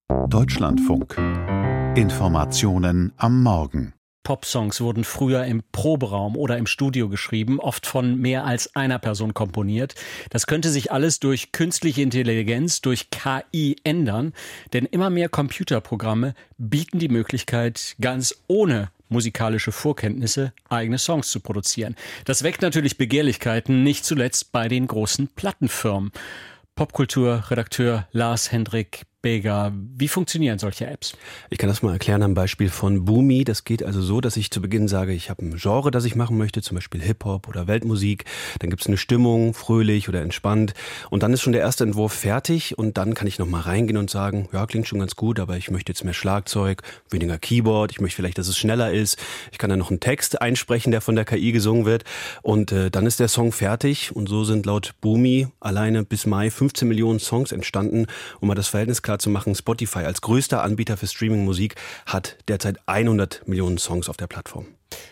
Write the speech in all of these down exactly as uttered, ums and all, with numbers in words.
Deutschlandfunk. Informationen am Morgen. Popsongs wurden früher im Proberaum oder im Studio geschrieben, oft von mehr als einer Person komponiert. Das könnte sich alles durch künstliche Intelligenz, durch K I ändern, denn immer mehr Computerprogramme bieten die Möglichkeit, ganz ohne musikalische Vorkenntnisse eigene Songs zu produzieren. Das weckt natürlich Begehrlichkeiten, nicht zuletzt bei den großen Plattenfirmen. Popkulturredakteur Lars Hendrik Beger, wie funktionieren solche Apps? Ich kann das mal erklären am Beispiel von Boomy. Das geht also so, dass ich zu Beginn sage, ich habe ein Genre, das ich machen möchte, zum Beispiel Hip-Hop oder Weltmusik. Dann gibt es eine Stimmung, fröhlich oder entspannt. Und dann ist schon der erste Entwurf fertig und dann kann ich nochmal reingehen und sagen, ja, klingt schon ganz gut, aber ich möchte jetzt mehr Schlagzeug, weniger Keyboard. Ich möchte vielleicht, dass es schneller ist. Ich kann dann noch einen Text einsprechen, der von der K I gesungen wird. Und äh, dann ist der Song fertig. Und so sind laut Boomy alleine bis Mai fünfzehn Millionen Songs entstanden. Um mal das Verhältnis klar zu machen, Spotify als größter Anbieter für Streaming-Musik hat derzeit hundert Millionen Songs auf der Plattform.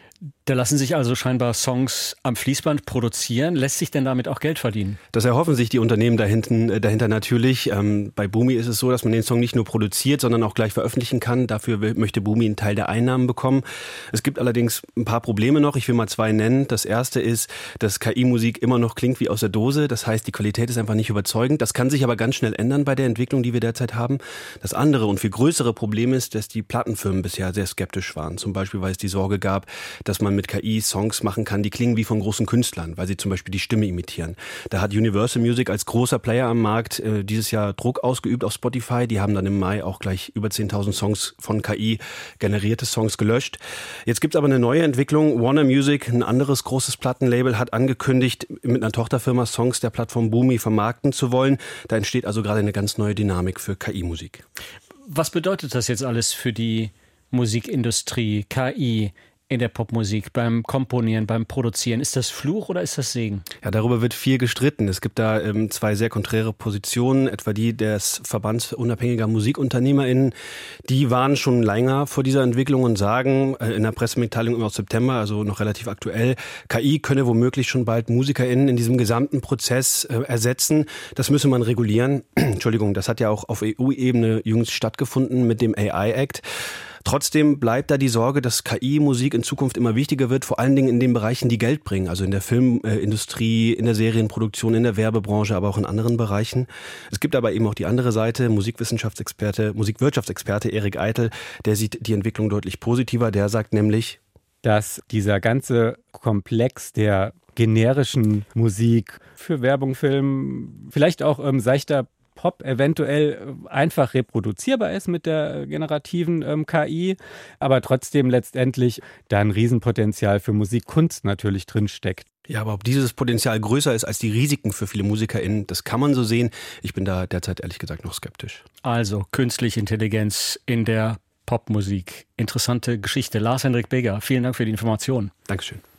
Da lassen sich also scheinbar Songs am Fließband produzieren. Lässt sich denn damit auch Geld verdienen? Das erhoffen sich die Unternehmen dahinten, dahinter natürlich. Ähm, bei Boomy ist es so, dass man den Song nicht nur produziert, sondern auch gleich veröffentlichen kann. Dafür will, möchte Boomy einen Teil der Einnahmen bekommen. Es gibt allerdings ein paar Probleme noch. Ich will mal zwei nennen. Das erste ist, dass K I-Musik immer noch klingt wie aus der Dose. Das heißt, die Qualität ist einfach nicht überzeugend. Das kann sich aber ganz schnell ändern bei der Entwicklung, die wir derzeit haben. Das andere und viel größere Problem ist, dass die Plattenfirmen bisher sehr skeptisch waren. Zum Beispiel, weil es die Sorge gab, dass man mit K I Songs machen kann, die klingen wie von großen Künstlern, weil sie zum Beispiel die Stimme imitieren. Da hat Universal Music als großer Player am Markt äh, dieses Jahr Druck ausgeübt auf Spotify. Die haben dann im Mai auch gleich über zehntausend Songs von K I generierte Songs gelöscht. Jetzt gibt es aber eine neue Entwicklung. Warner Music, ein anderes großes Plattenlabel, hat angekündigt, mit einer Tochterfirma Songs der Plattform Boomy vermarkten zu wollen. Da entsteht also gerade eine ganz neue Dynamik für K I-Musik. Was bedeutet das jetzt alles für die Musikindustrie, K I? In der Popmusik, beim Komponieren, beim Produzieren. Ist das Fluch oder ist das Segen? Ja, darüber wird viel gestritten. Es gibt da ähm, zwei sehr konträre Positionen, etwa die des Verbands unabhängiger MusikunternehmerInnen. Die waren schon länger vor dieser Entwicklung und sagen äh, in der Pressemitteilung im September, also noch relativ aktuell, K I könne womöglich schon bald MusikerInnen in diesem gesamten Prozess äh, ersetzen. Das müsse man regulieren. Entschuldigung, das hat ja auch auf E U-Ebene jüngst stattgefunden mit dem A I-Act. Trotzdem bleibt da die Sorge, dass K I-Musik in Zukunft immer wichtiger wird, vor allen Dingen in den Bereichen, die Geld bringen, also in der Filmindustrie, in der Serienproduktion, in der Werbebranche, aber auch in anderen Bereichen. Es gibt aber eben auch die andere Seite, Musikwissenschaftsexperte, Musikwirtschaftsexperte Erik Eitel, der sieht die Entwicklung deutlich positiver, der sagt nämlich, dass dieser ganze Komplex der generischen Musik für Werbung, Film, vielleicht auch ähm, seichter Pop eventuell einfach reproduzierbar ist mit der generativen ähm, K I, aber trotzdem letztendlich da ein Riesenpotenzial für Musikkunst natürlich drinsteckt. Ja, aber ob dieses Potenzial größer ist als die Risiken für viele MusikerInnen, das kann man so sehen. Ich bin da derzeit ehrlich gesagt noch skeptisch. Also künstliche Intelligenz in der Popmusik. Interessante Geschichte. Lars Hendrik Beger, vielen Dank für die Informationen. Dankeschön.